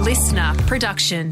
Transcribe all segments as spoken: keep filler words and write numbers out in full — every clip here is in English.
listener production.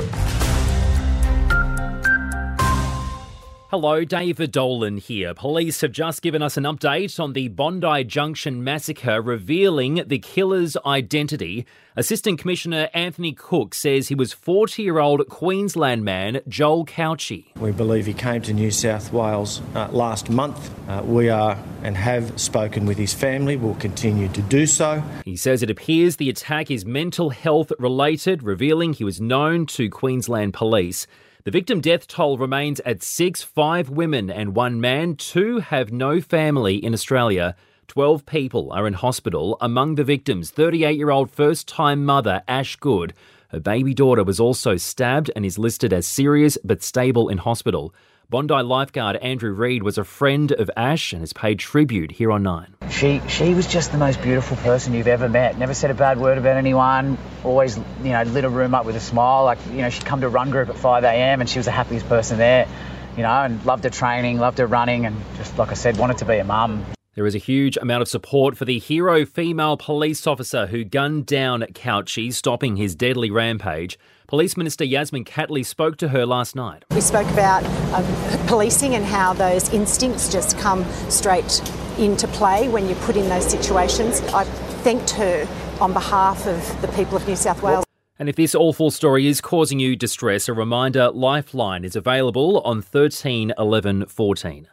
Hello, David Dolan here. Police have just given us an update on the Bondi Junction massacre, revealing the killer's identity. Assistant Commissioner Anthony Cook says he was forty-year-old Queensland man Joel Couchy. We believe he came to New South Wales uh, last month. Uh, we are and have spoken with his family. We'll continue to do so. He says it appears the attack is mental health related, revealing he was known to Queensland police. The victim death toll remains at six, five women and one man. Two have no family in Australia. Twelve people are in hospital. Among the victims, thirty-eight-year-old first-time mother Ash Good. Her baby daughter was also stabbed and is listed as serious but stable in hospital. Bondi lifeguard Andrew Reid was a friend of Ash and has paid tribute here on Nine. She she was just the most beautiful person you've ever met. Never said a bad word about anyone. Always, you know, lit a room up with a smile. Like, you know, she'd come to run group at five a.m. and she was the happiest person there, you know, and loved her training, loved her running, and just, like I said, wanted to be a mum. There is a huge amount of support for the hero female police officer who gunned down Couchy, stopping his deadly rampage. Police Minister Yasmin Catley spoke to her last night. We spoke about um, policing and how those instincts just come straight into play when you're put in those situations. I thanked her on behalf of the people of New South Wales. And if this awful story is causing you distress, a reminder, Lifeline is available on thirteen eleven fourteen.